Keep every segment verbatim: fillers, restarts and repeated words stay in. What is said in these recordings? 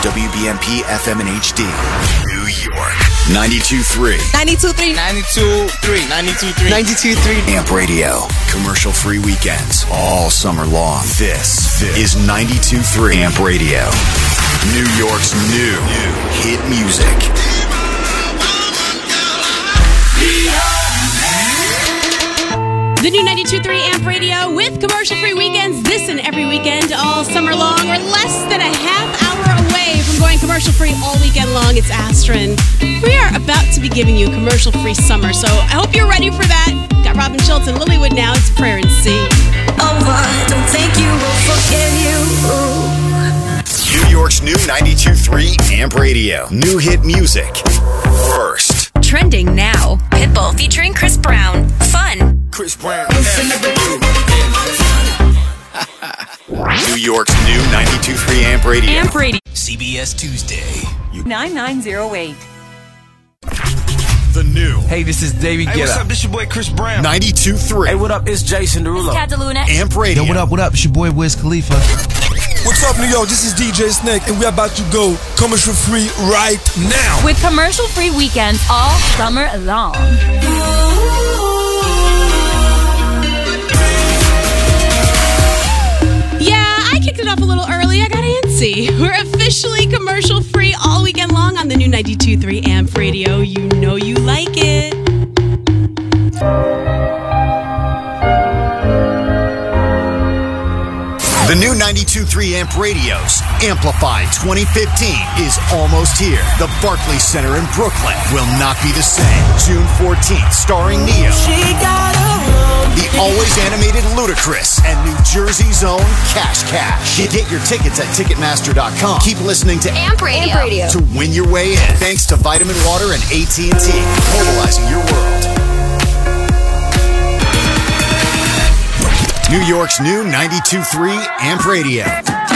W B M P F M and H D. New York. ninety-two three. ninety-two three. ninety-two three. ninety-two three. ninety-two three. Amp Radio. Commercial-free weekends all summer long. This, this is ninety-two three Amp Radio. New York's new, new hit music. The new ninety-two three Amp Radio with commercial-free weekends this and every weekend all summer long. We're less than a half hour away from going commercial-free all weekend long. It's Astron. We are about to be giving you commercial-free summer, so I hope you're ready for that. Got Robin Schultz and Lilywood now. It's Prayer and C. Oh, I don't think you will forgive you. New York's new ninety-two three Amp Radio. New hit music. First. Trending now. Pitbull featuring Chris Brown. Fun. Chris Brown. New York's new ninety-two three Amp Radio. Amp Radio. C B S Tuesday. nine nine zero eight. The new. Hey, this is David Guetta. Hey, what's up? This your boy Chris Brown. ninety-two three. Hey, what up? It's Jason Derulo. Cataluna. Amp Radio. Yo, what up, what up? It's your boy Wiz Khalifa. What's up, New York? This is D J Snake, and we're about to go commercial free right now. With commercial-free weekends all summer long. Yeah, I kicked it off a little early. I got antsy. We're officially commercial-free all weekend long on the new ninety-two three Amp Radio. You know you like it. The new ninety-two three Amp Radio's Amplify twenty fifteen is almost here. The Barclays Center in Brooklyn will not be the same. June fourteenth, starring Neo. The always animated Ludacris and New Jersey's own Cash Cash. Get your tickets at Ticketmaster dot com. Keep listening to Amp Radio. Amp Radio. to win your way in. Thanks to Vitamin Water and A T and T. Mobilizing your world. New York's new ninety-two three Amp Radio.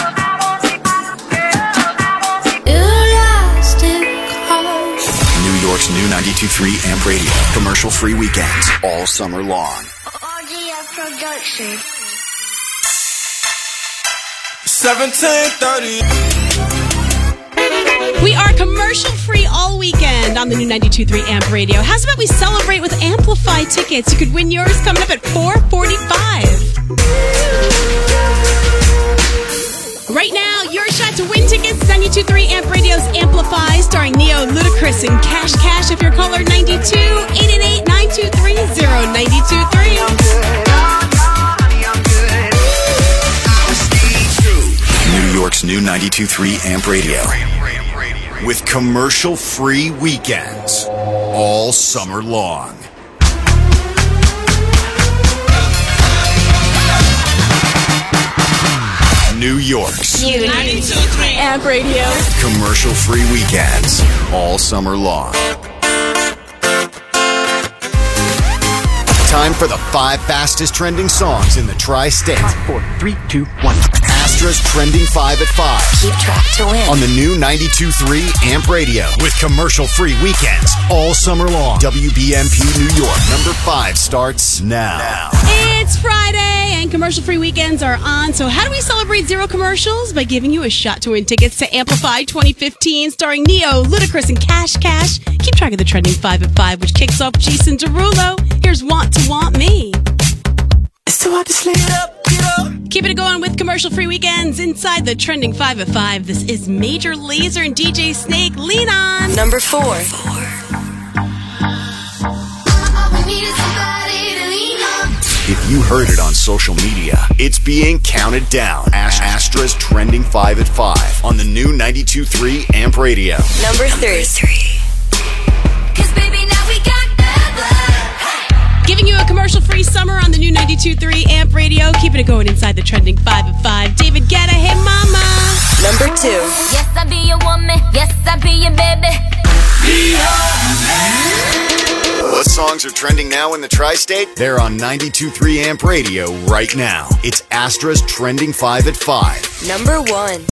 New York's new ninety-two three Amp Radio. Commercial-free weekends all summer long. Production. seventeen thirty. We are commercial-free all weekend on the new ninety-two three Amp Radio. How's about we celebrate with Amplify tickets? You could win yours coming up at four forty-five. Right now, your shot to win tickets, ninety-two three Amp Radio's Amplify, starring Neo, Ludacris, and Cash Cash. If you're caller ninety-two, eight eight eight, nine two three, zero nine two three. New York's new ninety-two three Amp Radio. With commercial-free weekends all summer long. New York's New ninety-two three Amp Radio. commercial-free weekends all summer long. Time for the five fastest trending songs in the tri-state. Four, three, two, one. Astra's Trending five at five. Keep track to win. On the new ninety-two three Amp Radio. With commercial-free weekends all summer long. W B M P New York. Number five starts now. now. It's Friday and commercial-free weekends are on. So how do we celebrate zero commercials? By giving you a shot to win tickets to Amplify twenty fifteen, starring Neo, Ludacris, and Cash Cash. Keep track of the Trending five at five, which kicks off Jason Derulo. Here's Want to Want Me. It's too hard to sleep. Get up, get up. Keeping it going with commercial-free weekends inside the Trending five at five. This is Major Lazer and D J Snake. Lean on. Number four. If you heard it on social media, it's being counted down. Ash Astra's Trending five at five on the new ninety-two three Amp Radio. Number three. Giving you a commercial-free summer on the new ninety-two three Amp Radio. Keeping it going inside the Trending five at five. David Guetta, Hey Mama. Number two. Yes, I be your woman. Yes, I be your baby. What songs are trending now in the tri-state? They're on ninety-two three Amp Radio right now. It's Astra's Trending five at five. Number one.